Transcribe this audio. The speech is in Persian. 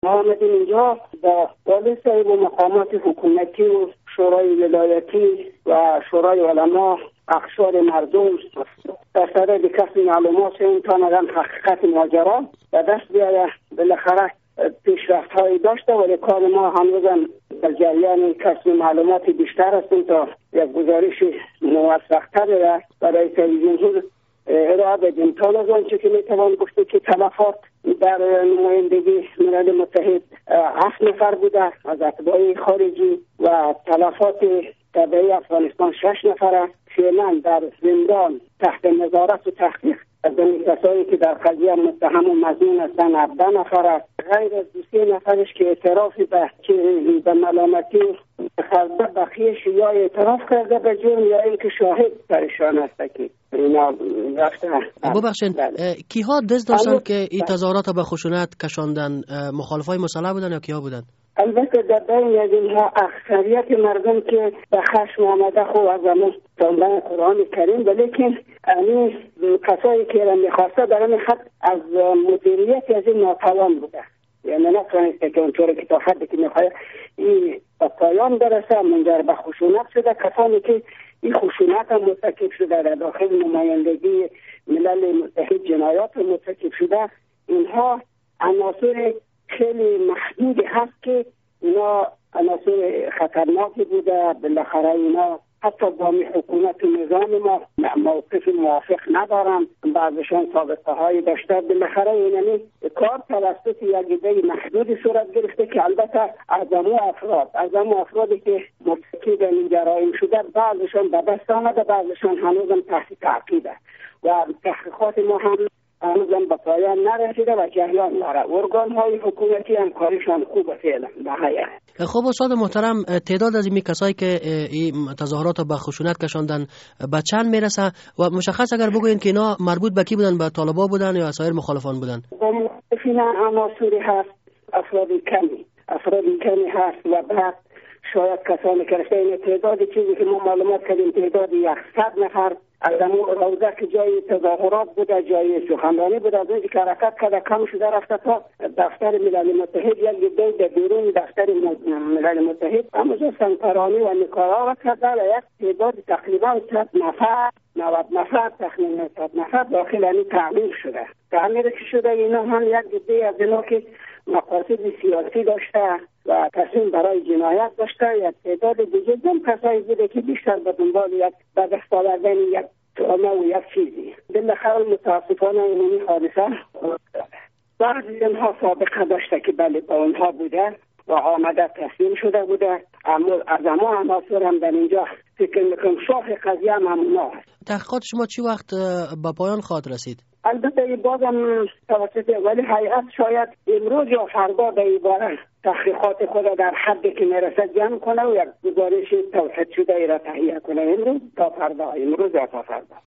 ما آمدیم اینجا با والی صاحب و مقامات حکومتی و شورای ولایتی و شورای علما اقشار مردم در صدد کسب معلومات این تا نگم حقیقت ماجرا و دست بیاید. بالاخره پیشرفت هایی داشته ولی کار ما هنوزم در جریان کسب معلومات بیشتر هستیم تا یک گزارش موثق‌تر برای تلویزیون ارائه بدیم. تا از آنچه که میتوان گفته که تلفات در نمایندگی ملل متحد 7 نفر بوده از اتباع خارجی و تلفات تبعی افغانستان 6 نفر. فعلا در زندان تحت نظارت و تحقیق از این کسایی که در قضیه متهم و مظنون هستند 17 نفر است. غیر از 2 نفرش که اعتراف به ملامتی خرده بخیش یا اعتراف کرده به جرم یا اینکه شاهد درشان است که اینا رفته. ببخشید کیها دست داشتن که این تظاهرات به خشونت کشاندن؟ مخالفای مسلح بودن یا کیها بودن؟ البته در بین از اینها اکثریت مردم که به خشم آمده خو از امون تاندن قرآن کریم، ولیکن این کسایی که را میخواسته در این خط از مدیریت از این ناتوان بوده، یعنی نتوانسته که اونطور که تا حدی که میخواه این به پایان برسه منجر به خشونت شده. کسانی که این خشونت هم مرتکب شده در داخل نمایندگی ملل متحد جنایات مرتکب شده، اینها عناصر خیلی محدودی هست که اینا عناصر خطرناکی بوده. بالاخره اینا حتی با حکومت و نظام ما موقف موافق ندارن، بعضشان سابقه های داشته. بالاخره اینمی کار توسط یک عده محدودی صورت گرفته که البته از امو افرادی که مرتکب این جرایم شده بعضشان به دست آمده، بعضشان هنوزم تحت تعقیبه و تحقیقات ما هم هنوزم به پایان نرسیده و جریان داره. ارگان های حکومتی هم کارشان خوبه فعلا به حقیقت. خب استاد محترم، تعداد از این کسایی که این تظاهرات به خشونت کشاندن به چند میرسه و مشخص اگر بگوین که اینا مربوط به کی بودن؟ به طالبان بودن یا سایر مخالفان بودن؟ با مخالفین عناصری هست، افرادی کمی هست و بعد شاید کسانی که رفتن. تعدادی چیزی که ما معلومات کردیم تعداد 100 نفر از امون روزه که جای تظاهرات بوده، جای سخنرانی بوده، از اونجا که حرکت کرده کم شده رفته تا دفتر ملل متحد، یک گده در بیرون دفتر ملل متحد همونجا سنگرانی و نکارا کرده و یک تعداد تقریبا 100 نفر 90 نفر تقریبا 100 نفر داخل این تعمیر شده. تعمیر که شده اینا هم یک گده از اینا که مقاصد سیاسی داشته و تصمیم برای جنایت داشته. یک تعداد دیگه کسایی بوده که بیشتر به دنبال یک به دست آوردن یک تهمه و یک چیزی. بالاخره متاسفانه این حادثه بعضی اینها سابقه داشته که بله با اونها بوده و آمده تسلیم شده بوده. اما از اما عناصر هم در اینجا فکر میکنم شاخ قضیه هم اونا هست. تحقیقات شما چی وقت به پایان خواهد رسید؟ البته بازم توسط ولی هیئت شاید امروز یا فردا به عبارت تحقیقات خود در حدی که میرسه جمع کنه و یک گزارش توسط شده ای را تهیه کنه. امروز یا فردا.